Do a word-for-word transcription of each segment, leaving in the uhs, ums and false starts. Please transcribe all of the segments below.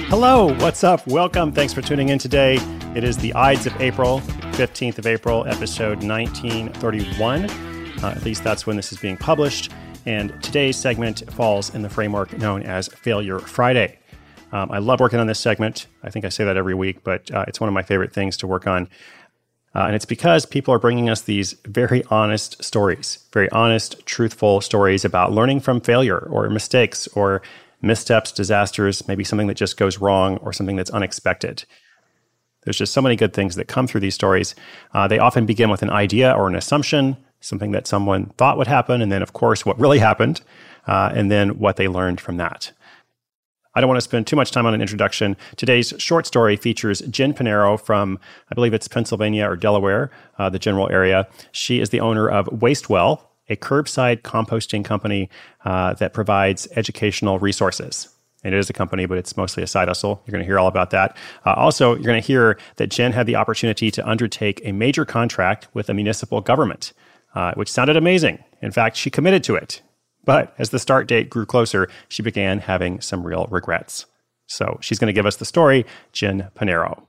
Hello, what's up? Welcome. Thanks for tuning in today. It is the Ides of April, fifteenth of April, episode nineteen thirty-one. Uh, at least that's when this is being published. And today's segment falls in the framework known as Failure Friday. Um, I love working on this segment. I think I say that every week, but uh, it's one of my favorite things to work on. Uh, and it's because people are bringing us these very honest stories, very honest, truthful stories about learning from failure or mistakes or missteps, disasters, maybe something that just goes wrong or something that's unexpected. There's just so many good things that come through these stories. Uh, they often begin with an idea or an assumption, something that someone thought would happen, and then, of course, what really happened, uh, and then what they learned from that. I don't want to spend too much time on an introduction. Today's short story features Jen Pinero from, I believe it's Pennsylvania or Delaware, uh, the general area. She is the owner of Wastewell, a curbside composting company uh, that provides educational resources. And it is a company, but it's mostly a side hustle. You're going to hear all about that. Uh, also, you're going to hear that Jen had the opportunity to undertake a major contract with a municipal government, uh, which sounded amazing. In fact, she committed to it. But as the start date grew closer, she began having some real regrets. So she's going to give us the story, Jen Pinero.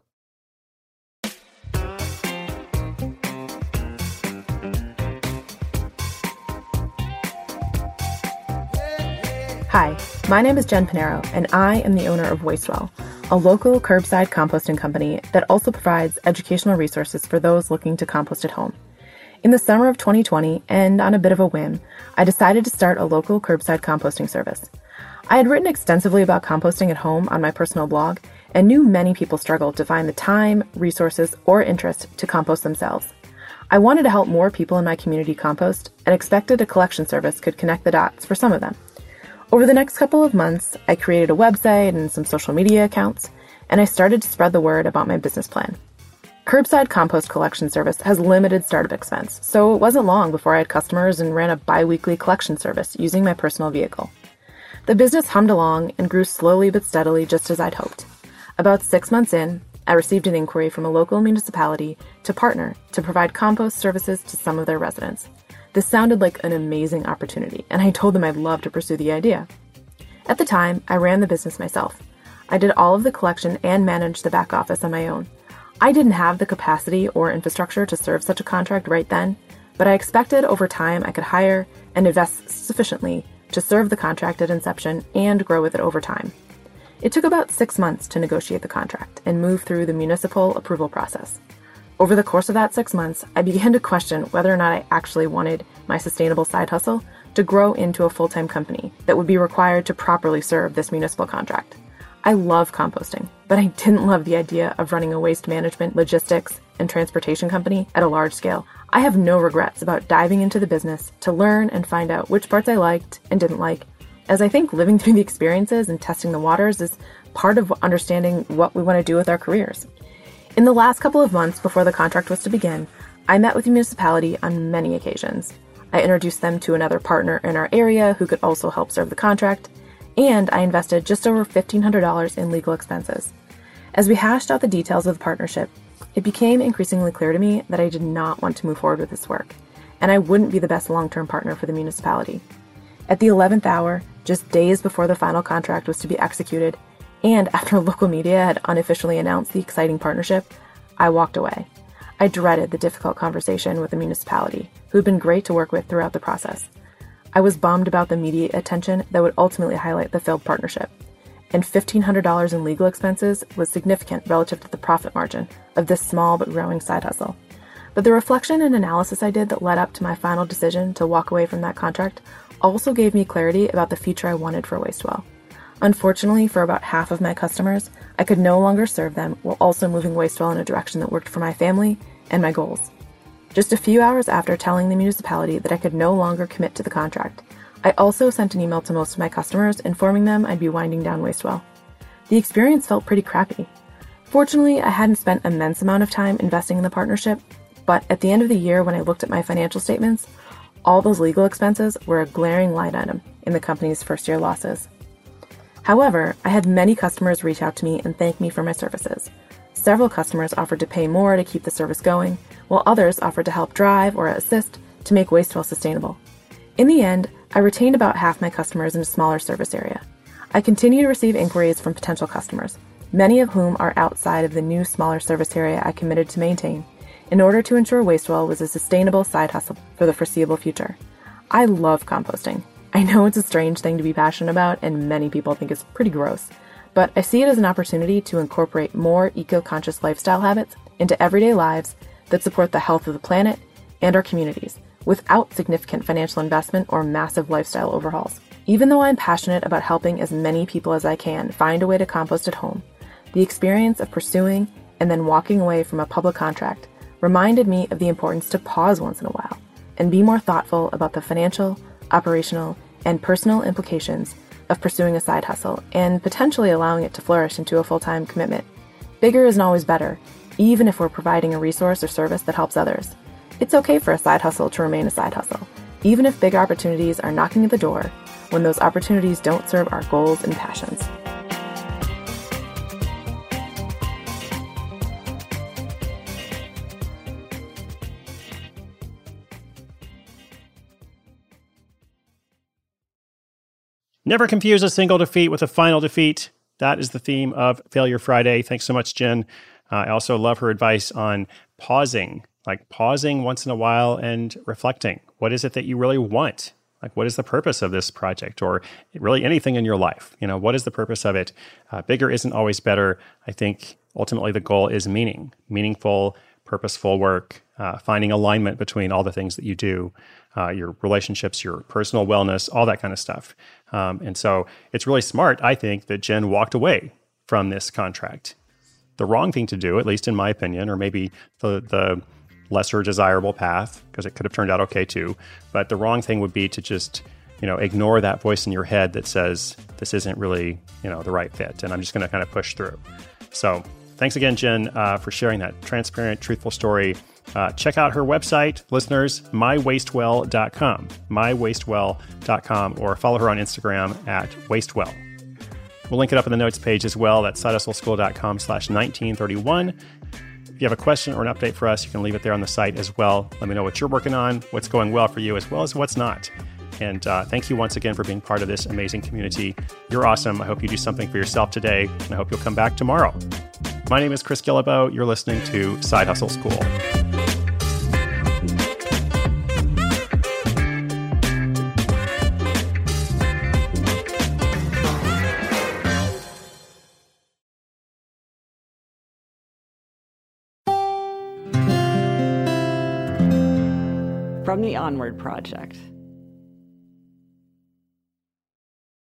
Hi, my name is Jen Pinero, and I am the owner of Wastewell, a local curbside composting company that also provides educational resources for those looking to compost at home. In the summer of twenty twenty, and on a bit of a whim, I decided to start a local curbside composting service. I had written extensively about composting at home on my personal blog, and knew many people struggled to find the time, resources, or interest to compost themselves. I wanted to help more people in my community compost, and expected a collection service could connect the dots for some of them. Over the next couple of months, I created a website and some social media accounts, and I started to spread the word about my business plan. Curbside compost collection service has limited startup expense, so it wasn't long before I had customers and ran a bi-weekly collection service using my personal vehicle. The business hummed along and grew slowly but steadily, just as I'd hoped. About six months in, I received an inquiry from a local municipality to partner to provide compost services to some of their residents. This sounded like an amazing opportunity, and I told them I'd love to pursue the idea. At the time, I ran the business myself. I did all of the collection and managed the back office on my own. I didn't have the capacity or infrastructure to serve such a contract right then, but I expected over time I could hire and invest sufficiently to serve the contract at inception and grow with it over time. It took about six months to negotiate the contract and move through the municipal approval process. Over the course of that six months, I began to question whether or not I actually wanted my sustainable side hustle to grow into a full-time company that would be required to properly serve this municipal contract. I love composting, but I didn't love the idea of running a waste management, logistics, and transportation company at a large scale. I have no regrets about diving into the business to learn and find out which parts I liked and didn't like, as I think living through the experiences and testing the waters is part of understanding what we want to do with our careers. In the last couple of months before the contract was to begin, I met with the municipality on many occasions. I introduced them to another partner in our area who could also help serve the contract, and I invested just over fifteen hundred dollars in legal expenses. As we hashed out the details of the partnership, it became increasingly clear to me that I did not want to move forward with this work, and I wouldn't be the best long-term partner for the municipality. At the eleventh hour, just days before the final contract was to be executed, and after local media had unofficially announced the exciting partnership, I walked away. I dreaded the difficult conversation with the municipality, who had been great to work with throughout the process. I was bummed about the media attention that would ultimately highlight the failed partnership, and fifteen hundred dollars in legal expenses was significant relative to the profit margin of this small but growing side hustle. But the reflection and analysis I did that led up to my final decision to walk away from that contract also gave me clarity about the future I wanted for Wastewell. Unfortunately, for about half of my customers, I could no longer serve them while also moving Wastewell in a direction that worked for my family and my goals. Just a few hours after telling the municipality that I could no longer commit to the contract, I also sent an email to most of my customers informing them I'd be winding down Wastewell. The experience felt pretty crappy. Fortunately, I hadn't spent an immense amount of time investing in the partnership, but at the end of the year when I looked at my financial statements, all those legal expenses were a glaring line item in the company's first-year losses. However, I had many customers reach out to me and thank me for my services. Several customers offered to pay more to keep the service going, while others offered to help drive or assist to make Wastewell sustainable. In the end, I retained about half my customers in a smaller service area. I continue to receive inquiries from potential customers, many of whom are outside of the new smaller service area I committed to maintain, in order to ensure Wastewell was a sustainable side hustle for the foreseeable future. I love composting. I know it's a strange thing to be passionate about, and many people think it's pretty gross, but I see it as an opportunity to incorporate more eco-conscious lifestyle habits into everyday lives that support the health of the planet and our communities, without significant financial investment or massive lifestyle overhauls. Even though I'm passionate about helping as many people as I can find a way to compost at home, the experience of pursuing and then walking away from a public contract reminded me of the importance to pause once in a while and be more thoughtful about the financial, operational, and personal implications of pursuing a side hustle and potentially allowing it to flourish into a full-time commitment. Bigger isn't always better, even if we're providing a resource or service that helps others. It's okay for a side hustle to remain a side hustle, even if big opportunities are knocking at the door, when those opportunities don't serve our goals and passions. Never confuse a single defeat with a final defeat. That is the theme of Failure Friday. Thanks so much, Jen. Uh, I also love her advice on pausing, like pausing once in a while and reflecting. What is it that you really want? Like, what is the purpose of this project, or really anything in your life? You know, what is the purpose of it? Uh, bigger isn't always better. I think ultimately the goal is meaning, meaningful, purposeful work, uh, finding alignment between all the things that you do, uh, your relationships, your personal wellness, all that kind of stuff. Um, and so it's really smart, I think, that Jen walked away from this contract. The wrong thing to do, at least in my opinion, or maybe the the lesser desirable path, because it could have turned out okay too. But the wrong thing would be to just, you know, ignore that voice in your head that says, this isn't really, you know, the right fit, and I'm just going to kind of push through. So thanks again, Jen, uh, for sharing that transparent, truthful story. Uh, check out her website, listeners, my wastewell dot com, my wastewell dot com, or follow her on Instagram at wastewell. We'll link it up in the notes page as well. That's side hustle school dot com slash nineteen thirty-one. If you have a question or an update for us, you can leave it there on the site as well. Let me know what you're working on, what's going well for you, as well as what's not. And uh, thank you once again for being part of this amazing community. You're awesome. I hope you do something for yourself today, and I hope you'll come back tomorrow. My name is Chris Guillebeau. You're listening to Side Hustle School. From the Onward Project.